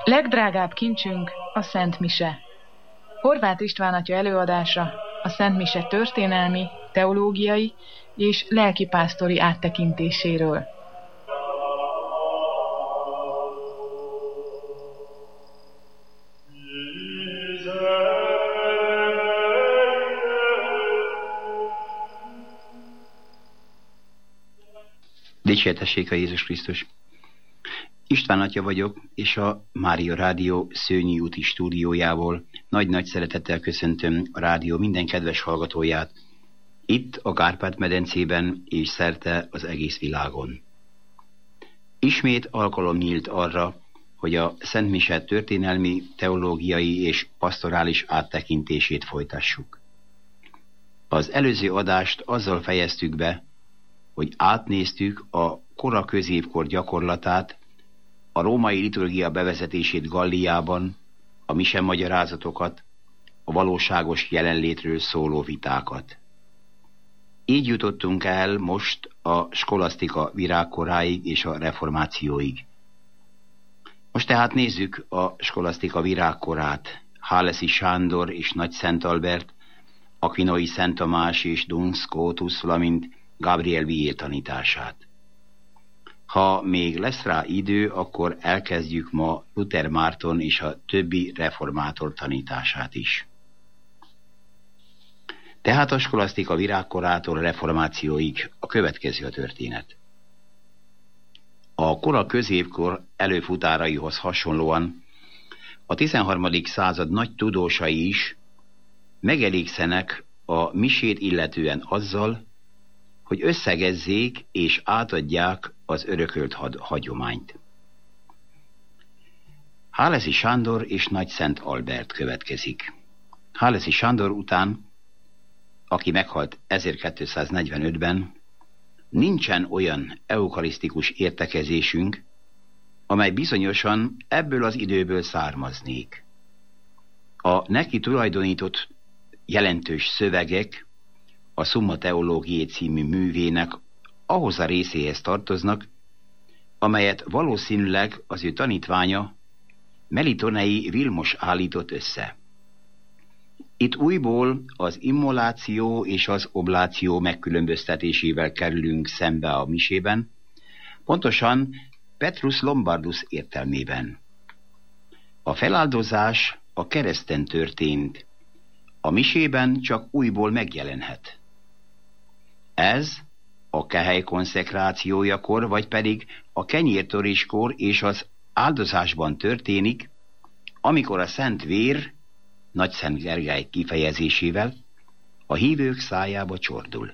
Legdrágább kincsünk a Szent Mise. Horváth István atya előadása a Szent Mise történelmi, teológiai és lelkipásztori áttekintéséről. Dicsértessék a Jézus Krisztus! István atya vagyok, és a Mária Rádió Szőnyi úti stúdiójából nagy-nagy szeretettel köszöntöm a rádió minden kedves hallgatóját, itt a Kárpát-medencében és szerte az egész világon. Ismét alkalom nyílt arra, hogy a Szent Mise történelmi, teológiai és pastorális áttekintését folytassuk. Az előző adást azzal fejeztük be, hogy átnéztük a kora középkor gyakorlatát, a római liturgia bevezetését Galliában, a mise magyarázatokat, a valóságos jelenlétről szóló vitákat. Így jutottunk el most a skolasztika virágkoráig és a reformációig. Most tehát nézzük a skolasztika virágkorát, Háleszi Sándor és Nagy Szent Albert, Aquinoi Szent Tamás és Duns Scotus, valamint Gabriel Vié tanítását. Ha még lesz rá idő, akkor elkezdjük ma Luther Márton és a többi reformátor tanítását is. Tehát a skolasztika virágkorától a reformációig a következő a történet. A kora középkor előfutáraihoz hasonlóan a 13. század nagy tudósai is megelégszenek a misét illetően azzal, hogy összegezzék és átadják az örökölt hagyományt. Háleszi Sándor és Nagy Szent Albert következik. Háleszi Sándor után, aki meghalt 1245-ben, nincsen olyan eukarisztikus értekezésünk, amely bizonyosan ebből az időből származnék. A neki tulajdonított jelentős szövegek a Summa Theologiae című művének ahhoz a részéhez tartoznak, amelyet valószínűleg az ő tanítványa Melitonei Vilmos állított össze. Itt újból az immoláció és az obláció megkülönböztetésével kerülünk szembe a misében, pontosan Petrus Lombardus értelmében. A feláldozás a kereszten történt, a misében csak újból megjelenhet. Ez a kehely konszekrációjakor, vagy pedig a kenyértöréskor és az áldozásban történik, amikor a szent vér, Nagy Szent Gergely kifejezésével a hívők szájába csordul.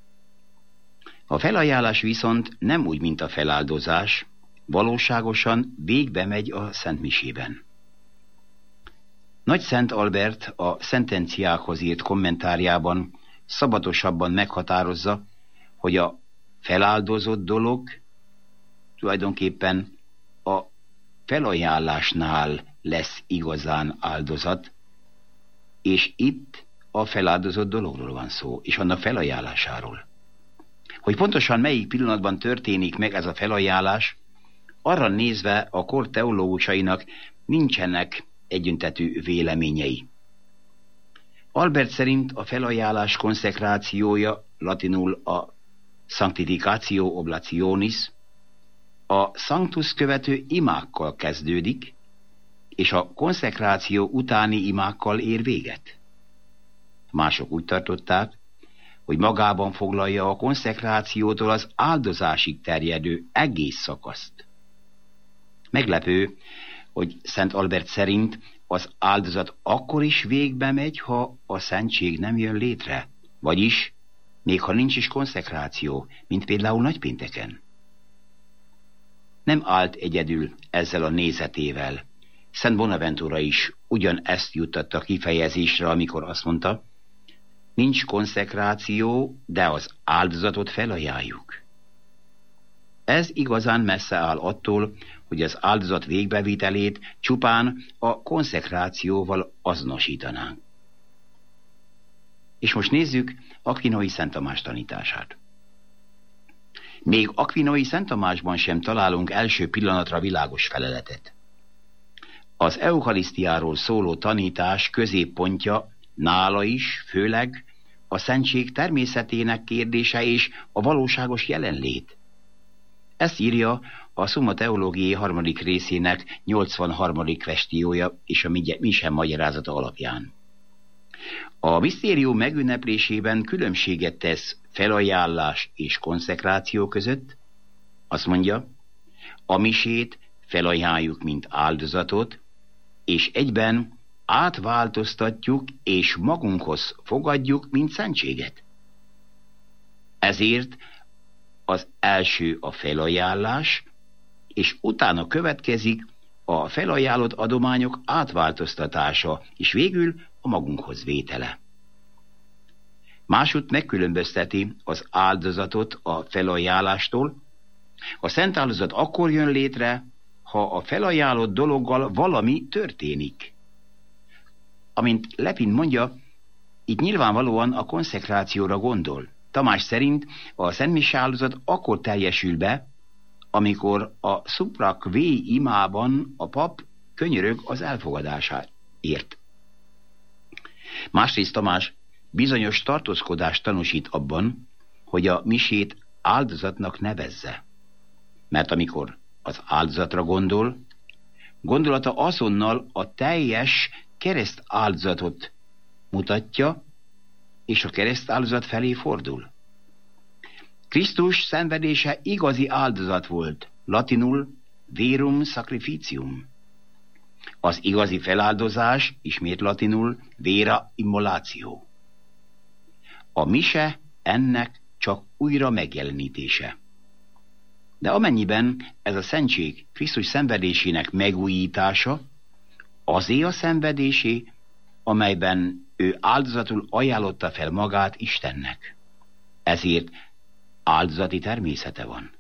A felajánlás viszont nem úgy, mint a feláldozás, valóságosan végbe megy a szent misében. Nagy Szent Albert a szentenciákhoz írt kommentárjában szabatosabban meghatározza, hogy a feláldozott dolog tulajdonképpen a felajánlásnál lesz igazán áldozat, és itt a feláldozott dologról van szó, és annak felajánlásáról. Hogy pontosan melyik pillanatban történik meg ez a felajánlás, arra nézve a kor teológusainak nincsenek egyöntetű véleményei. Albert szerint a felajánlás konszekrációja, latinul a sanctificatio oblationis, a sanctus követő imákkal kezdődik, és a konszekráció utáni imákkal ér véget. Mások úgy tartották, hogy magában foglalja a konszekrációtól az áldozásig terjedő egész szakaszt. Meglepő, hogy Szent Albert szerint az áldozat akkor is végbe megy, ha a szentség nem jön létre, vagyis még ha nincs is konszekráció, mint például nagypénteken. Nem állt egyedül ezzel a nézetével. Szent Bonaventura is ugyanezt juttatta kifejezésre, amikor azt mondta, nincs konszekráció, de az áldozatot felajánljuk. Ez igazán messze áll attól, hogy az áldozat végbevitelét csupán a konszekrációval azonosítanánk. És most nézzük Aquinoi Szent Tamás tanítását. Még Aquinoi Szent Tamásban sem találunk első pillanatra világos feleletet. Az eucharisztiáról szóló tanítás középpontja nála is, főleg a szentség természetének kérdése és a valóságos jelenlét. Ezt írja a Summa Theologiae 3. részének 83. kvestiója és a mise magyarázata alapján. A misztérium megünneplésében különbséget tesz felajánlás és konszekráció között. Azt mondja, a misét felajánljuk, mint áldozatot, és egyben átváltoztatjuk és magunkhoz fogadjuk, mint szentséget. Ezért az első a felajánlás, és utána következik a felajánlott adományok átváltoztatása, és végül a magunkhoz vétele. Másút megkülönbözteti az áldozatot a felajánlástól. A szent áldozat akkor jön létre, ha a felajánlott dologgal valami történik. Amint Lepin mondja, itt nyilvánvalóan a konszekrációra gondol. Tamás szerint a szentmise áldozat akkor teljesül be, amikor a supra kvé imában a pap könyörög az elfogadásáért. Másrészt Tamás bizonyos tartózkodást tanúsít abban, hogy a misét áldozatnak nevezze. Mert amikor az áldozatra gondol, gondolata azonnal a teljes kereszt áldozatot mutatja, és a kereszt áldozat felé fordul. Krisztus szenvedése igazi áldozat volt, latinul verum sacrificium. Az igazi feláldozás, ismét latinul, vera immolatio. A mise ennek csak újra megjelenítése. De amennyiben ez a szentség Krisztus szenvedésének megújítása, azé a szenvedésé, amelyben ő áldozatul ajánlotta fel magát Istennek. Ezért áldozati természete van.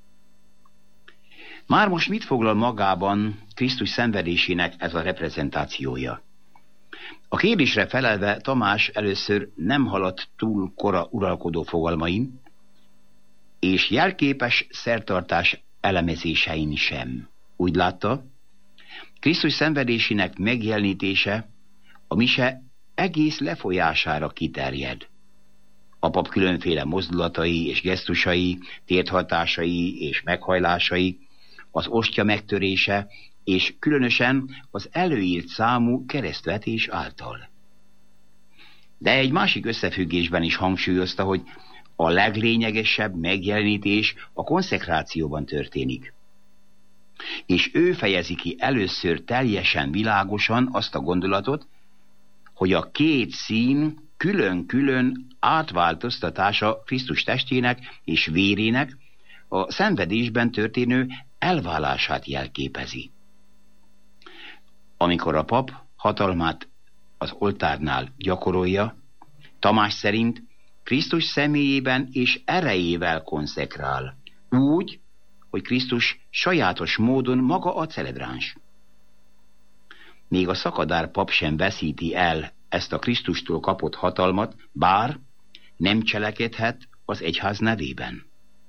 Már most mit foglal magában Krisztus szenvedésének ez a reprezentációja? A kérdésre felelve Tamás először nem haladt túl kora uralkodó fogalmain, és jelképes szertartás elemezésein sem. Úgy látta, Krisztus szenvedésének megjelenítése a mise egész lefolyására kiterjed. A pap különféle mozdulatai és gesztusai, térthatásai és meghajlásai, az ostya megtörése, és különösen az előírt számú keresztvetés által. De egy másik összefüggésben is hangsúlyozta, hogy a leglényegesebb megjelenítés a konszekrációban történik. És ő fejezi ki először teljesen világosan azt a gondolatot, hogy a két szín külön-külön átváltoztatása Krisztus testének és vérének a szenvedésben történő elválását jelképezi. Amikor a pap hatalmát az oltárnál gyakorolja, Tamás szerint Krisztus személyében és erejével konszekrál, úgy, hogy Krisztus sajátos módon maga a celebráns. Még a szakadár pap sem veszíti el ezt a Krisztustól kapott hatalmat, bár nem cselekedhet az egyház nevében.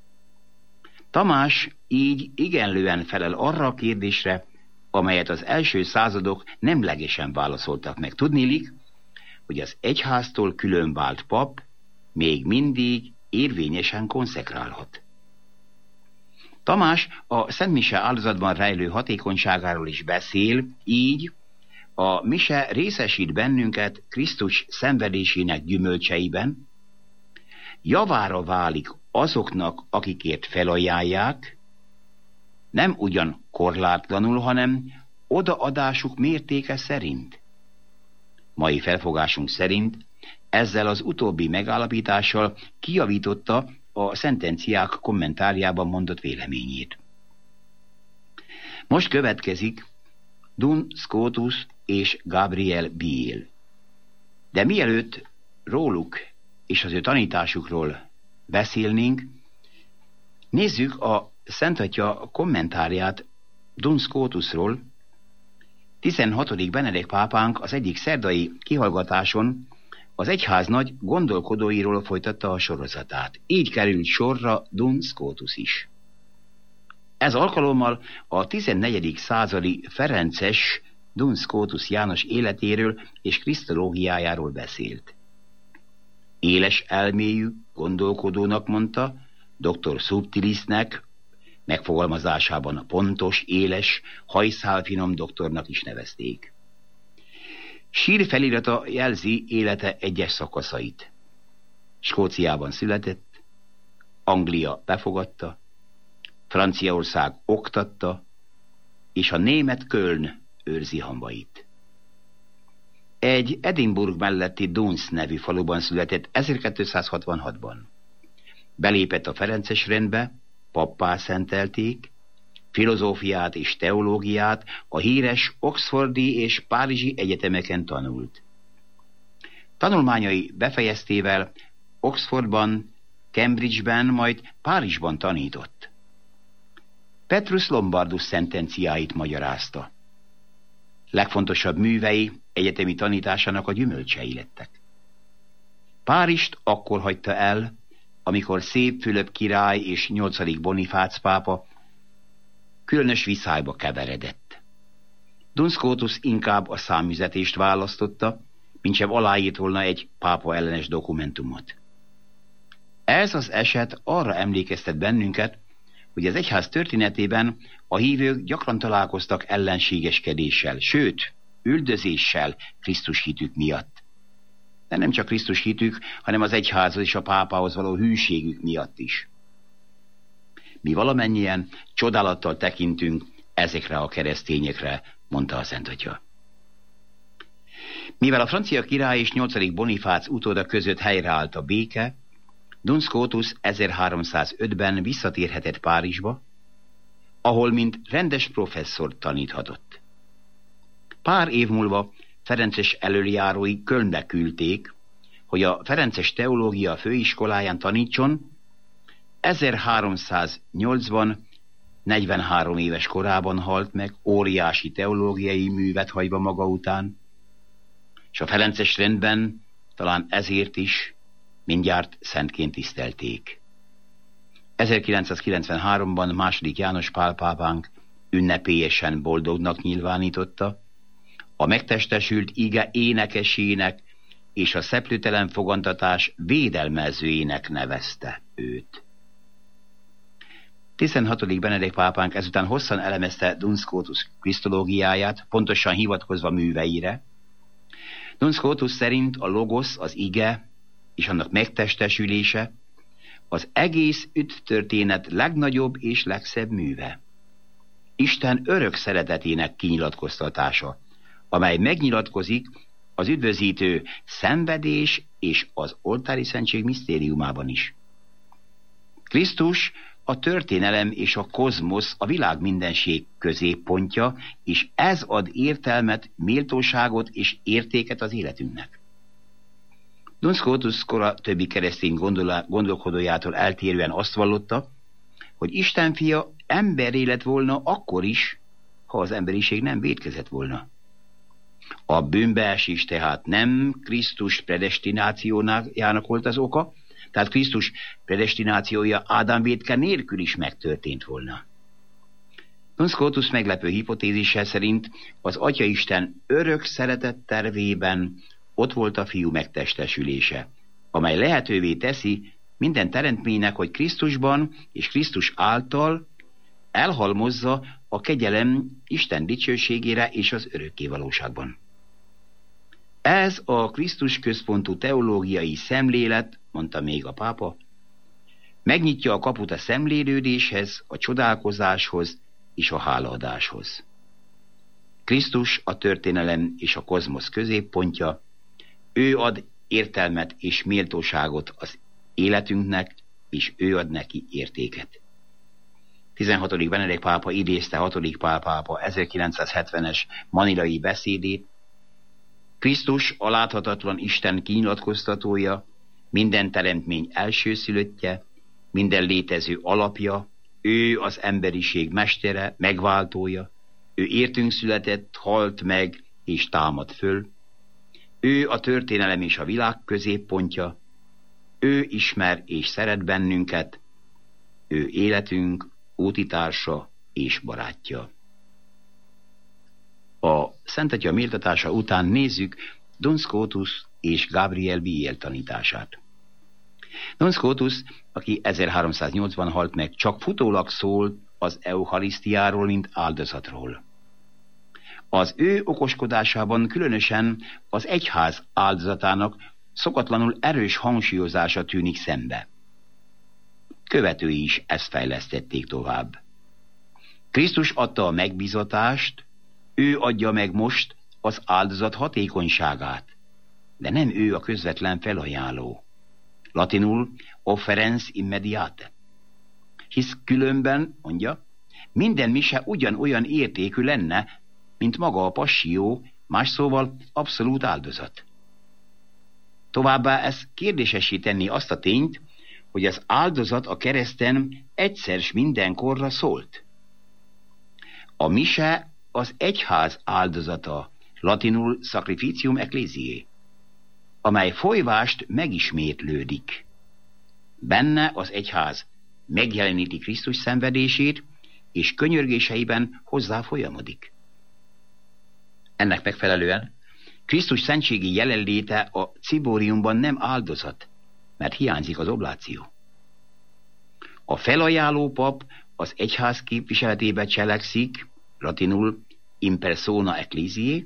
Tamás így igenlően felel arra a kérdésre, amelyet az első századok nemlegesen válaszoltak meg. Tudniillik, hogy az egyháztól különvált pap még mindig érvényesen konszekrálhat. Tamás a Szent Mise áldozatban rejlő hatékonyságáról is beszél, így a mise részesít bennünket Krisztus szenvedésének gyümölcseiben, javára válik azoknak, akikért felajánlják, nem ugyan korlátlanul, hanem odaadásuk mértéke szerint. Mai felfogásunk szerint ezzel az utóbbi megállapítással kijavította a szentenciák kommentárjában mondott véleményét. Most következik Duns Scotus és Gabriel Biel. De mielőtt róluk és az ő tanításukról beszélnénk, nézzük a Szent Atya kommentárját Duns Scotusról. 16. Benedek pápánk az egyik szerdai kihallgatáson az egyház nagy gondolkodóiról folytatta a sorozatát. Így került sorra Duns Scotus is. Ez alkalommal a 14. századi ferences Duns Scotus János életéről és krisztológiájáról beszélt. Éles elméjű gondolkodónak mondta, dr. Subtilisnek, megfogalmazásában a pontos, éles, hajszálfinom doktornak is nevezték. Sírfelirata jelzi élete egyes szakaszait. Skóciában született, Anglia befogadta, Franciaország oktatta, és a német Köln őrzi hamvait. Egy Edinburgh melletti Duns nevű faluban született 1266-ban. Belépett a ferences rendbe, pappá szentelték, filozófiát és teológiát a híres oxfordi és párizsi egyetemeken tanult. Tanulmányai befejeztével Oxfordban, Cambridgeben, majd Párizsban tanított. Petrus Lombardus szentenciáit magyarázta. Legfontosabb művei egyetemi tanításának a gyümölcsei lettek. Párizst akkor hagyta el, amikor Szép Fülöp király és 8. Bonifác pápa különös viszályba keveredett. Duns Scotus inkább a számüzetést választotta, mintsem aláírt volna egy pápa ellenes dokumentumot. Ez az eset arra emlékeztet bennünket, hogy az egyház történetében a hívők gyakran találkoztak ellenségeskedéssel, sőt, üldözéssel Krisztus hitük miatt. De nem csak Krisztus hitük, hanem az egyházhoz és a pápához való hűségük miatt is. Mi valamennyien csodálattal tekintünk ezekre a keresztényekre, mondta a Szent Atya. Mivel a francia király és 8. Bonifác utóda között helyreállt a béke, Duns Scotus 1305-ben visszatérhetett Párizsba, ahol mint rendes professzor taníthatott. Pár év múlva ferences elöljárói Kölnbe küldték, hogy a ferences teológia főiskoláján tanítson. 1308-ban 43 éves korában halt meg, óriási teológiai művet hagyva maga után, és a ferences rendben talán ezért is mindjárt szentként tisztelték. 1993-ban II. János Pál pápánk ünnepélyesen boldognak nyilvánította, a megtestesült ige énekesének és a szeplőtelen fogantatás védelmezőjének nevezte őt. 16. Benedek pápánk ezután hosszan elemezte Duns Scotus krisztológiáját, pontosan hivatkozva műveire. Duns Scotus szerint a logosz, az ige és annak megtestesülése az egész üdvtörténet legnagyobb és legszebb műve. Isten örök szeretetének kinyilatkoztatása, amely megnyilatkozik az üdvözítő szenvedés és az oltári szentség misztériumában is. Krisztus a történelem és a kozmosz, a világ mindenség középpontja, és ez ad értelmet, méltóságot és értéket az életünknek. Duns Scotus kora többi keresztény gondolkodójától eltérően azt vallotta, hogy Isten fia emberé lett volna akkor is, ha az emberiség nem vétkezett volna. A bűnbeesés tehát nem Krisztus predestinációjának volt az oka, tehát Krisztus predestinációja Ádám vétke nélkül is megtörtént volna. Duns Scotus meglepő hipotézise szerint az Atyaisten örök szeretet tervében ott volt a fiú megtestesülése, amely lehetővé teszi minden teremtménynek, hogy Krisztusban és Krisztus által elhalmozza a kegyelem Isten dicsőségére és az örökkévalóságban. Ez a Krisztus központú teológiai szemlélet, mondta még a pápa, megnyitja a kaput a szemlélődéshez, a csodálkozáshoz és a hálaadáshoz. Krisztus a történelem és a kozmosz középpontja, ő ad értelmet és méltóságot az életünknek, és ő ad neki értéket. 16. Benedek pápa idézte 6. Pál pápa 1970-es manilai beszédét. Krisztus a láthatatlan Isten kinyilatkoztatója, minden teremtmény elsőszülöttje, minden létező alapja, ő az emberiség mestere, megváltója, ő értünk született, halt meg és támad föl, ő a történelem és a világ középpontja, ő ismer és szeret bennünket, ő életünk útitársa és barátja. A Szentatya méltatása után nézzük Duns Scotus és Gabriel Biel tanítását. Duns Scotus, aki 1380 halt meg, csak futólag szól az eucharisztiáról, mint áldozatról. Az ő okoskodásában különösen az egyház áldozatának szokatlanul erős hangsúlyozása tűnik szembe. Követői is ezt fejlesztették tovább. Krisztus adta a megbízatást, ő adja meg most az áldozat hatékonyságát, de nem ő a közvetlen felajánló. Latinul offerens immediate. Hisz különben, mondja, minden mise ugyanolyan értékű lenne, mint maga a passió, más szóval abszolút áldozat. Továbbá ez kérdésessé tenni azt a tényt, hogy az áldozat a kereszten egyszer s mindenkorra szólt. A mise az egyház áldozata, latinul sacrificium ecclesiae, amely folyvást megismétlődik. Benne az egyház megjeleníti Krisztus szenvedését, és könyörgéseiben hozzá folyamodik. Ennek megfelelően Krisztus szentségi jelenléte a cibóriumban nem áldozat, mert hiányzik az obláció. A felajánló pap az egyház képviseletébe cselekszik, latinul in persona ecclesiae.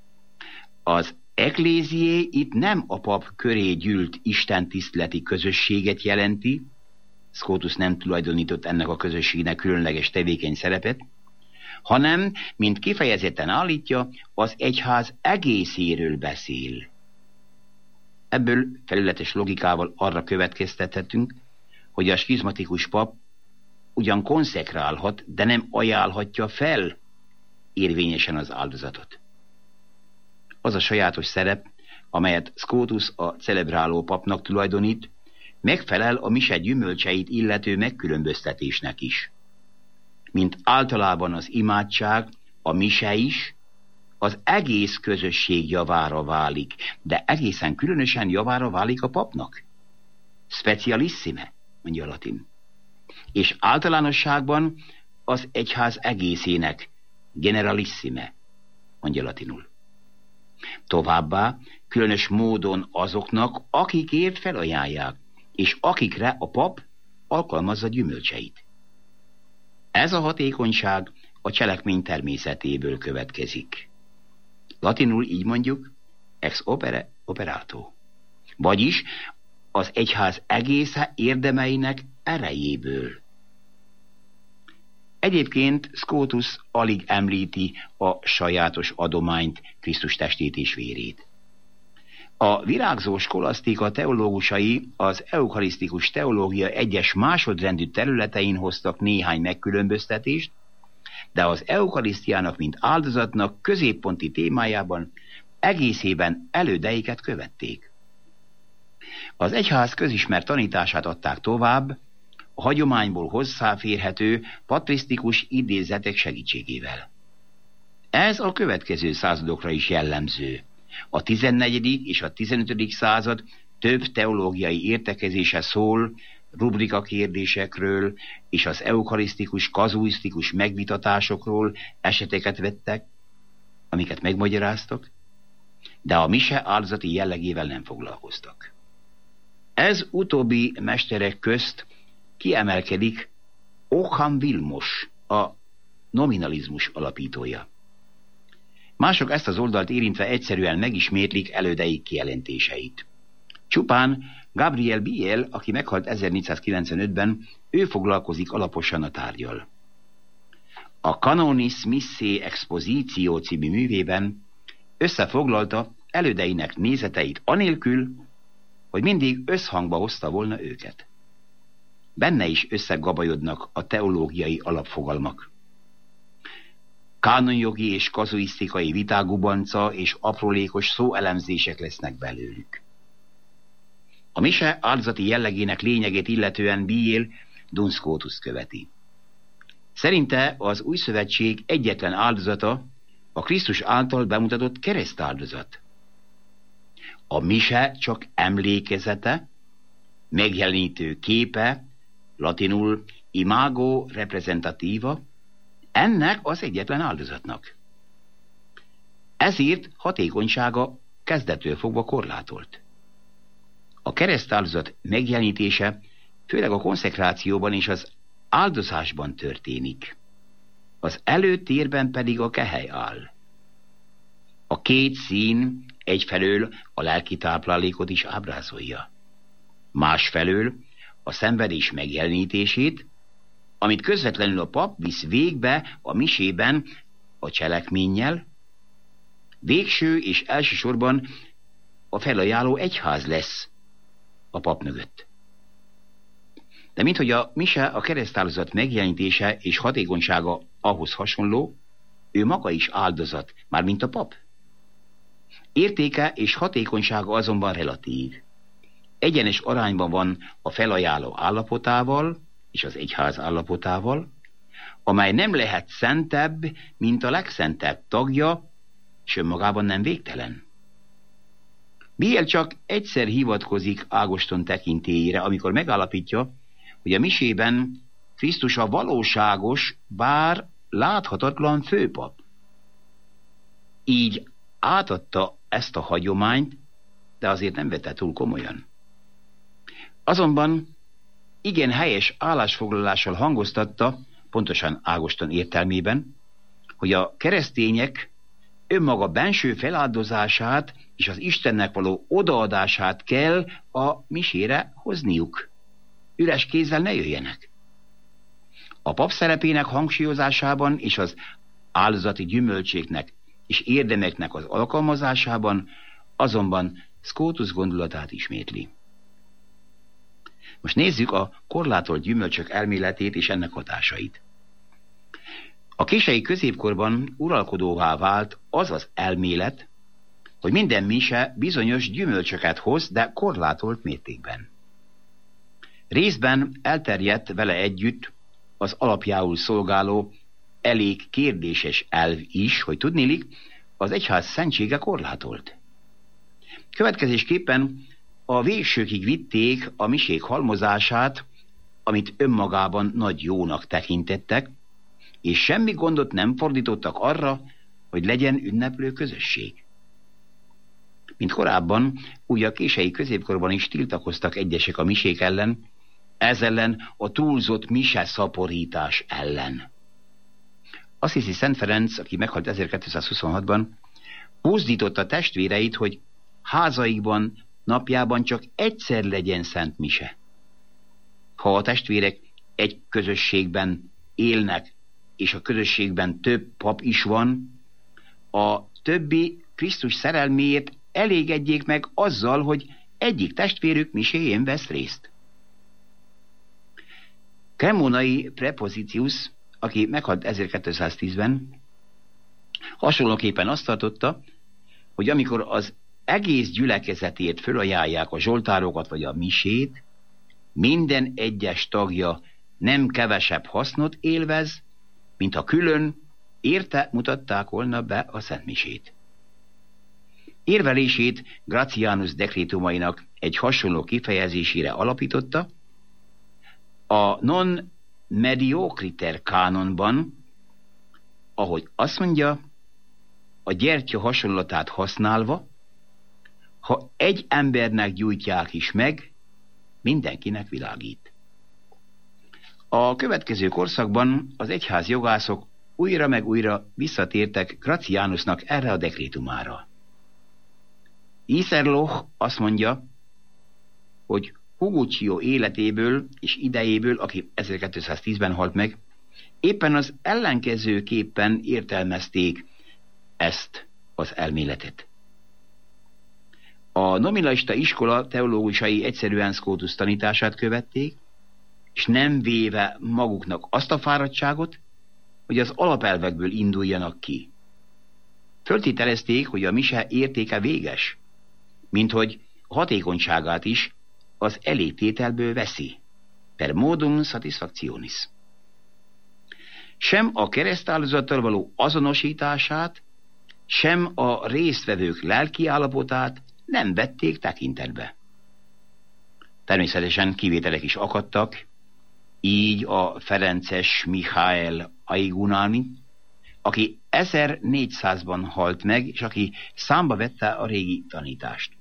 Az ecclesiae itt nem a pap köré gyűlt istentiszteleti közösséget jelenti, Scotus nem tulajdonított ennek a közösségnek különleges tevékeny szerepet, hanem, mint kifejezetten állítja, az egyház egészéről beszél. Ebből felületes logikával arra következtethetünk, hogy a skizmatikus pap ugyan konszekrálhat, de nem ajánlhatja fel érvényesen az áldozatot. Az a sajátos szerep, amelyet Scotus a celebráló papnak tulajdonít, megfelel a mise gyümölcseit illető megkülönböztetésnek is. Mint általában az imádság, a mise is az egész közösség javára válik, de egészen különösen javára válik a papnak. Specialissime, mondja a latin. És általánosságban az egyház egészének, generalissime, mondja latinul. Továbbá különös módon azoknak, akikért felajánlják, és akikre a pap alkalmazza gyümölcseit. Ez a hatékonyság a cselekmény természetéből következik. Latinul így mondjuk ex opere operato, vagyis az egyház egésze érdemeinek erejéből. Egyébként Scotus alig említi a sajátos adományt, Krisztus testét és vérét. A virágzó skolasztika teológusai az eukarisztikus teológia egyes másodrendű területein hoztak néhány megkülönböztetést, de az eukarisztiának, mint áldozatnak középponti témájában egészében elődeiket követték. Az egyház közismert tanítását adták tovább, a hagyományból hozzáférhető patrisztikus idézetek segítségével. Ez a következő századokra is jellemző. A 14. és a 15. század több teológiai értekezése szól rubrika kérdésekről és az eukarisztikus, kazuisztikus megvitatásokról eseteket vettek, amiket megmagyaráztak, de a mise áldozati jellegével nem foglalkoztak. Ez utóbbi mesterek közt kiemelkedik Okham Vilmos, a nominalizmus alapítója. Mások ezt az oldalt érintve egyszerűen megismétlik elődeik kijelentéseit. Csupán Gabriel Biel, aki meghalt 1495-ben, ő foglalkozik alaposan a tárggyal. A Canonis Missae Expositio című művében összefoglalta elődeinek nézeteit anélkül, hogy mindig összhangba hozta volna őket. Benne is összegabajodnak a teológiai alapfogalmak. Kánonjogi és kazuisztikai vitágubanca és aprólékos szóelemzések lesznek belőlük. A mise áldozati jellegének lényegét illetően Biel Duns Scotus követi. Szerinte az új szövetség egyetlen áldozata a Krisztus által bemutatott keresztáldozat. A mise csak emlékezete, megjelenítő képe, latinul imago representativa, ennek az egyetlen áldozatnak. Ezért hatékonysága kezdettől fogva korlátolt. A keresztáldozat megjelenítése főleg a konszekrációban és az áldozásban történik. Az előtérben pedig a kehely áll. A két szín egyfelől a lelki táplálékot is ábrázolja. Másfelől a szenvedés megjelenítését, amit közvetlenül a pap visz végbe a misében a cselekménnyel, végső és elsősorban a felajánló egyház lesz a pap mögött. De minthogy a mise a keresztáldozat megjelenítése és hatékonysága ahhoz hasonló, ő maga is áldozat, mármint a pap. Értéke és hatékonysága azonban relatív. Egyenes arányban van a felajánló állapotával és az egyház állapotával, amely nem lehet szentebb, mint a legszentebb tagja, és önmagában nem végtelen. Biel csak egyszer hivatkozik Ágoston tekintélyére, amikor megállapítja, hogy a misében Krisztus a valóságos, bár láthatatlan főpap. Így átadta ezt a hagyományt, de azért nem vette túl komolyan. Azonban igen helyes állásfoglalással hangoztatta, pontosan Ágoston értelmében, hogy a keresztények önmaga benső feláldozását és az Istennek való odaadását kell a misére hozniuk. Üres kézzel ne jöjjenek. A pap szerepének hangsúlyozásában és az áldozati gyümölcséknek és érdemeknek az alkalmazásában azonban Scotus gondolatát ismétli. Most nézzük a korlátolt gyümölcsök elméletét és ennek hatásait. A kései középkorban uralkodóvá vált az az elmélet, hogy minden mise bizonyos gyümölcsöket hoz, de korlátolt mértékben. Részben elterjedt vele együtt az alapjául szolgáló, elég kérdéses elv is, hogy tudniillik, az egyház szentsége korlátolt. Következésképpen a végsőkig vitték a misék halmozását, amit önmagában nagy jónak tekintettek, és semmi gondot nem fordítottak arra, hogy legyen ünneplő közösség. Mint korábban, úgy a kései középkorban is tiltakoztak egyesek a misék ellen, ez ellen a túlzott mise szaporítás ellen. Assisi Szent Ferenc, aki meghalt 1226-ban, buzdította testvéreit, hogy házaikban napjában csak egyszer legyen szent mise. Ha a testvérek egy közösségben élnek, és a közösségben több pap is van, a többi Krisztus szerelméért elégedjék meg azzal, hogy egyik testvérük miséjén vesz részt. Cremonai Prepozitius, aki meghalt 1210-ben, hasonlóképpen azt tartotta, hogy amikor az egész gyülekezetért fölajánlják a zsoltárokat vagy a misét, minden egyes tagja nem kevesebb hasznot élvez, mint ha külön érte mutatták volna be a szentmisét. Érvelését Gratianus dekrétumainak egy hasonló kifejezésére alapította. A non mediocriter kánonban, ahogy azt mondja, a gyertya hasonlatát használva, ha egy embernek gyújtják is meg, mindenkinek világít. A következő korszakban az egyház jogászok újra meg újra visszatértek Gratianusnak erre a dekrétumára. Iserloh azt mondja, hogy Huguccio életéből és idejéből, aki 1210-ben halt meg, éppen az ellenkezőképpen értelmezték ezt az elméletet. A nominalista iskola teológusai egyszerűen Scotus tanítását követték, és nem véve maguknak azt a fáradtságot, hogy az alapelvekből induljanak ki. Föltételezték, hogy a mise értéke véges, mint hogy a hatékonyságát is az elégtételből veszi, per modum satisfactionis. Sem a keresztáldozattal való azonosítását, sem a résztvevők lelki állapotát nem vették tekintetbe. Természetesen kivételek is akadtak, így a ferences Mihály Aigunani, aki 1400-ban halt meg, és aki számba vette a régi tanítást.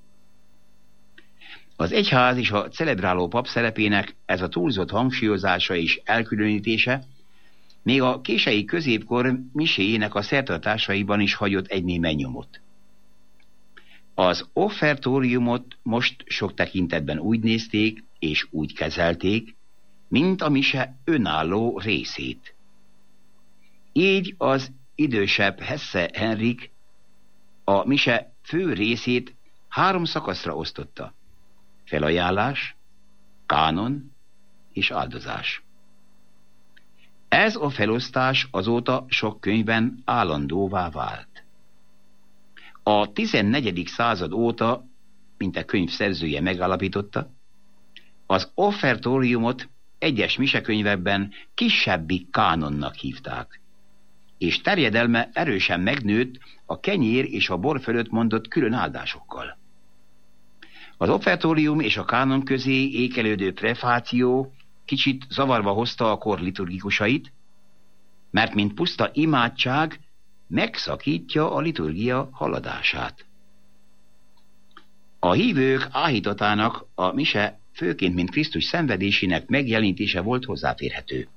Az egyház és a celebráló pap szerepének ez a túlzott hangsúlyozása és elkülönítése még a kései középkor miséjének a szertartásaiban is hagyott egy némely nyomot. Az offertóriumot most sok tekintetben úgy nézték és úgy kezelték, mint a mise önálló részét. Így az idősebb Hesse Henrik a mise fő részét 3 szakaszra osztotta: felajánlás, kánon és áldozás. Ez a felosztás azóta sok könyvben állandóvá vált. A 14. század óta, mint a könyv szerzője megállapította, az offertóriumot egyes misekönyvekben kisebbik kánonnak hívták, és terjedelme erősen megnőtt a kenyér és a bor fölött mondott külön áldásokkal. Az offertórium és a kánon közé ékelődő prefáció kicsit zavarba hozta a kor liturgikusait, mert mint puszta imádság megszakítja a liturgia haladását. A hívők áhítatának a mise főként mint Krisztus szenvedésének megjelenítése volt hozzáférhető.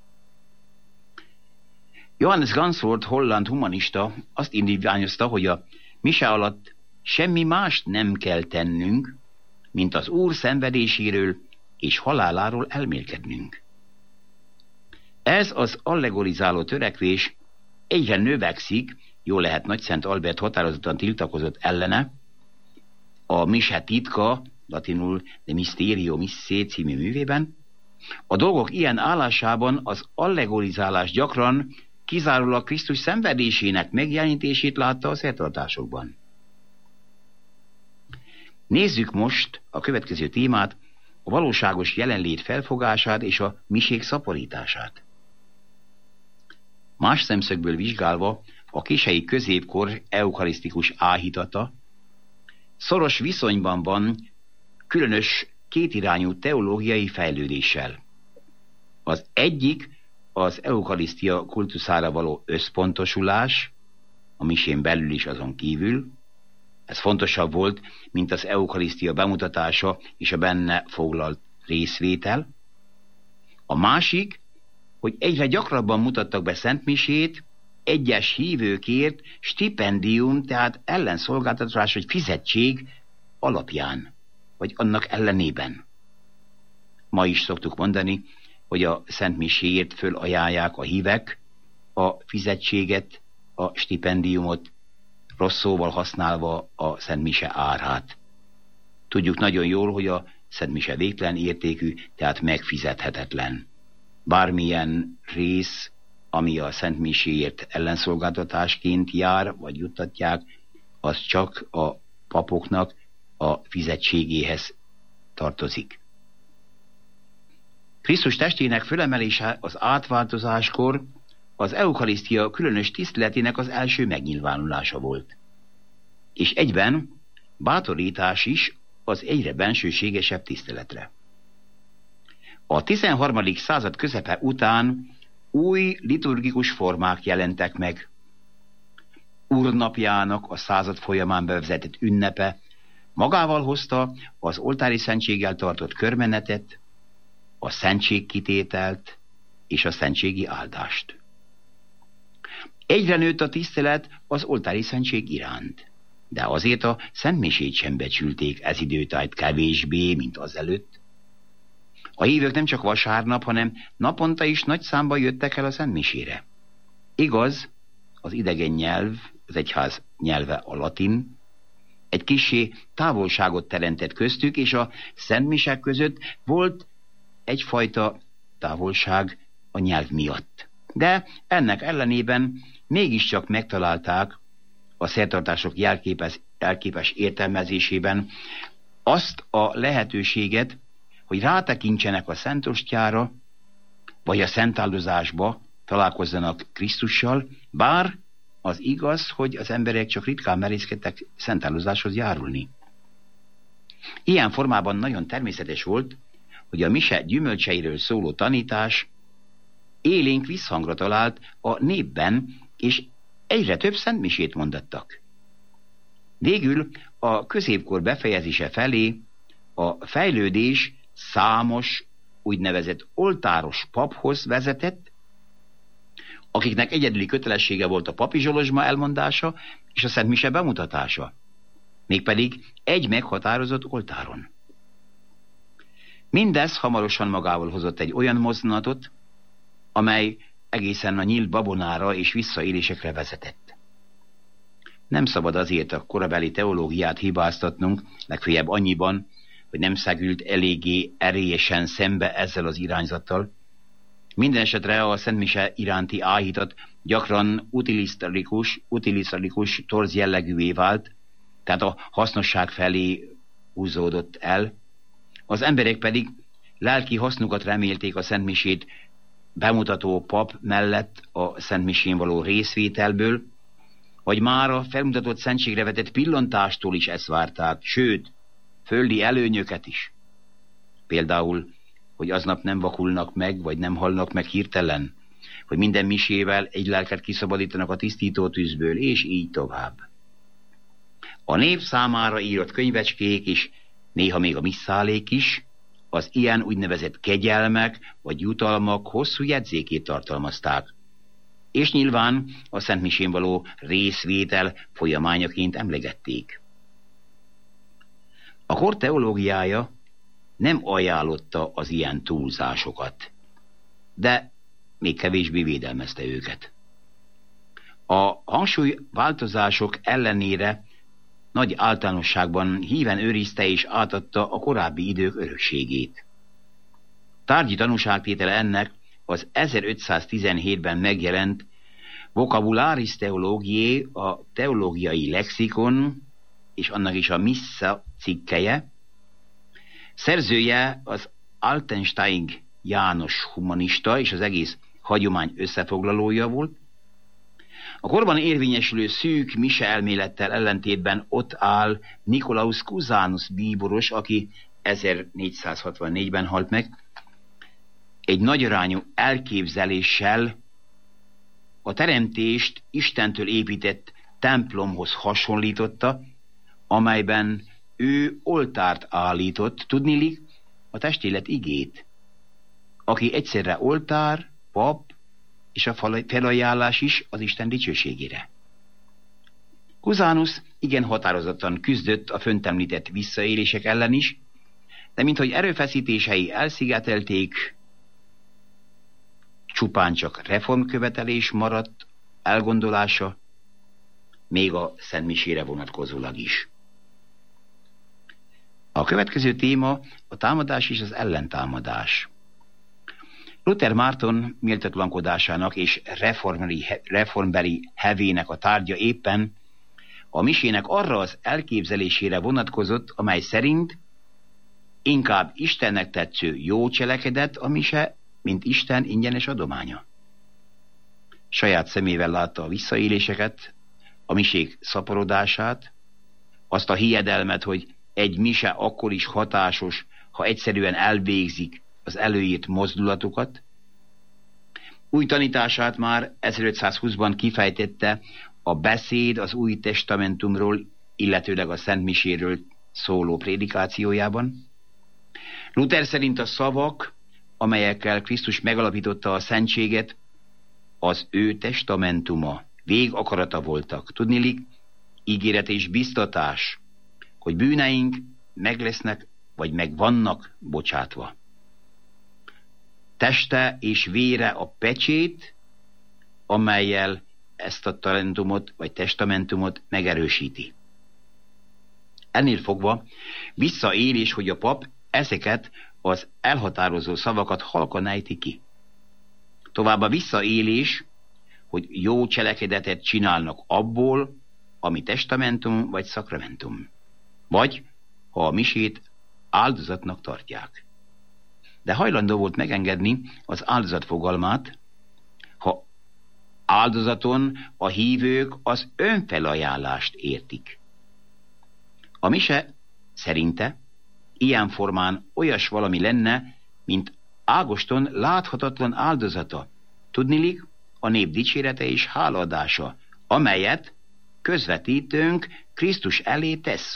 Johannes Gansworth holland humanista azt indítványozta, hogy a mise alatt semmi mást nem kell tennünk, mint az Úr szenvedéséről és haláláról elmélkednünk. Ez az allegorizáló törekvés egyre növekszik, jól lehet Nagyszent Albert határozottan tiltakozott ellene, a mise titka, latinul De Mysterio Missae című művében. A dolgok ilyen állásában az allegorizálás gyakran kizárólag Krisztus szenvedésének megjelenítését látta a szertartásokban. Nézzük most a következő témát, a valóságos jelenlét felfogását és a misék szaporítását. Más szemszögből vizsgálva a kései középkor eukarisztikus áhítata szoros viszonyban van különös kétirányú teológiai fejlődéssel. Az egyik az eukarisztia kultuszára való összpontosulás, a misén belül is azon kívül. Ez fontosabb volt, mint az eukarisztia bemutatása és a benne foglalt részvétel. A másik, hogy egyre gyakrabban mutattak be szentmisét egyes hívőkért stipendium, tehát ellenszolgáltatás vagy fizetség alapján, vagy annak ellenében. Ma is szoktuk mondani, hogy a szentmiséért fölajánlják a hívek a fizetséget, a stipendiumot, rossz szóval használva a szentmise árát. Tudjuk nagyon jól, hogy a szentmise végtelen értékű, tehát megfizethetetlen. Bármilyen rész, ami a szentmiséért ellenszolgáltatásként jár, vagy juttatják, az csak a papoknak a fizetségéhez tartozik. Krisztus testének fölemelése az átváltozáskor az eukarisztia különös tiszteletének az első megnyilvánulása volt. És egyben bátorítás is az egyre bensőségesebb tiszteletre. A 13. század közepe után új liturgikus formák jelentek meg. Úrnapjának a század folyamán bevezetett ünnepe magával hozta az oltári szentséggel tartott körmenetet, a szentségkitételt és a szentségi áldást. Egyre nőtt a tisztelet az oltári szentség iránt, de azért a szentmisét sem becsülték ez időtájt kevésbé, mint azelőtt. A hívők nem csak vasárnap, hanem naponta is nagy számba jöttek el a szentmisére. Igaz, az idegen nyelv, az egyház nyelve a latin, egy kissé távolságot teremtett köztük, és a szentmisek között volt egyfajta távolság a nyelv miatt. De ennek ellenében mégiscsak megtalálták a szertartások jelképes értelmezésében azt a lehetőséget, hogy rátekintsenek a szentostjára, vagy a szentáldozásba találkozzanak Krisztussal, bár az igaz, hogy az emberek csak ritkán merészkedtek szentáldozáshoz járulni. Ilyen formában nagyon természetes volt, hogy a mise gyümölcseiről szóló tanítás élénk visszhangra talált a népben, és egyre több szentmisét mondattak. Végül a középkor befejezése felé a fejlődés számos úgynevezett oltáros paphoz vezetett, akiknek egyedüli kötelessége volt a papi zsolozsma elmondása és a szentmise bemutatása, mégpedig egy meghatározott oltáron. Mindez hamarosan magával hozott egy olyan mozdulatot, amely egészen a nyílt babonára és visszaélésekre vezetett. Nem szabad azért a korabeli teológiát hibáztatnunk, legfeljebb annyiban, hogy nem szegült eléggé erélyesen szembe ezzel az irányzattal. Minden esetre a szentmise iránti áhítat gyakran utilisztarikus torz jellegűvé vált, tehát a hasznosság felé húzódott el. Az emberek pedig lelki hasznukat remélték a szentmisét bemutató pap mellett a szentmisén való részvételből, vagy már a felmutatott szentségre vetett pillantástól is ezt várták, sőt, földi előnyöket is. Például, hogy aznap nem vakulnak meg, vagy nem halnak meg hirtelen, hogy minden misével egy lelket kiszabadítanak a tisztító tűzből, és így tovább. A név számára írott könyvecskék is, néha még a misszálék is, az ilyen úgynevezett kegyelmek vagy jutalmak hosszú jegyzékét tartalmazták, és nyilván a szentmisén való részvétel folyamányaként emlegették. A kor teológiája nem ajánlotta az ilyen túlzásokat, de még kevésbé védelmezte őket. A hangsúly változások ellenére nagy általánosságban híven őrizte és átadta a korábbi idők örökségét. Tárgyi tanúságtétele ennek az 1517-ben megjelent Vocabularis Theologiae, a teológiai lexikon, és annak is a Missa cikkeje. Szerzője az Altensteig János humanista, és az egész hagyomány összefoglalója volt. A korban érvényesülő szűk mise elmélettel ellentétben ott áll Nicolaus Cusanus bíboros, aki 1464-ben halt meg, egy nagyarányú elképzeléssel a teremtést Istentől épített templomhoz hasonlította, amelyben ő oltárt állított, tudniillik a testélet igét, aki egyszerre oltár, pap és a felajánlás is az Isten dicsőségére. Cusanus igen határozottan küzdött a föntemlített visszaélések ellen is, de minthogy erőfeszítései elszigetelték, csupán csak reformkövetelés maradt elgondolása, még a szentmisére vonatkozólag is. A következő téma a támadás és az ellentámadás. Luther Márton méltatlankodásának és reformbeli hevének a tárgya éppen a misének arra az elképzelésére vonatkozott, amely szerint inkább Istennek tetsző jó cselekedet a mise, mint Isten ingyenes adománya. Saját szemével látta a visszaéléseket, a misék szaporodását, azt a hiedelmet, hogy egy mise akkor is hatásos, ha egyszerűen elvégzik az előírt mozdulatokat. Új tanítását már 1520-ban kifejtette a Beszéd az Új Testamentumról, illetőleg a Szent Miséről szóló prédikációjában. Luther szerint a szavak, amelyekkel Krisztus megalapította a szentséget, az ő testamentuma, végakarata voltak. Tudniillik, ígéret és biztatás, hogy bűneink meg lesznek, vagy meg vannak bocsátva. Teste és vére a pecsét, amellyel ezt a talentumot, vagy testamentumot megerősíti. Ennél fogva visszaélés, hogy a pap ezeket az elhatározó szavakat halkan ejti ki. Továbbá visszaélés, hogy jó cselekedetet csinálnak abból, ami testamentum vagy szakramentum. Vagy, ha a misét áldozatnak tartják. De hajlandó volt megengedni az áldozat fogalmát, ha áldozaton a hívők az önfelajánlást értik. A mise szerinte ilyen formán olyas valami lenne, mint Ágoston láthatatlan áldozata, tudniillik a nép dicsérete és hálaadása, amelyet közvetítőnk Krisztus elé tesz.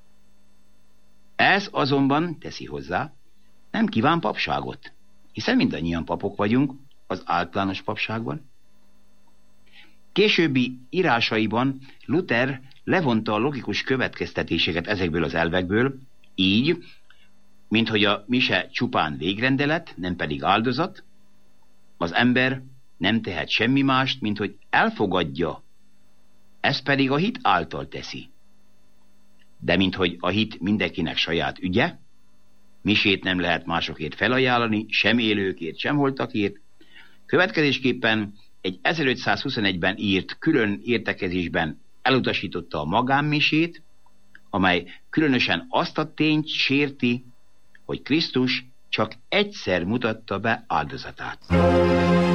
Ez azonban, teszi hozzá, nem kíván papságot, hiszen mindannyian papok vagyunk az általános papságban. Későbbi írásaiban Luther levonta a logikus következtetéseket ezekből az elvekből, így, minthogy a mise csupán végrendelet, nem pedig áldozat, az ember nem tehet semmi mást, mint hogy elfogadja, ezt pedig a hit által teszi. De minthogy a hit mindenkinek saját ügye, misét nem lehet másokért felajánlani, sem élőkért, sem holtakért, következésképpen egy 1521-ben írt külön értekezésben elutasította a magánmisét, amely különösen azt a tényt sérti, hogy Krisztus csak egyszer mutatta be áldozatát.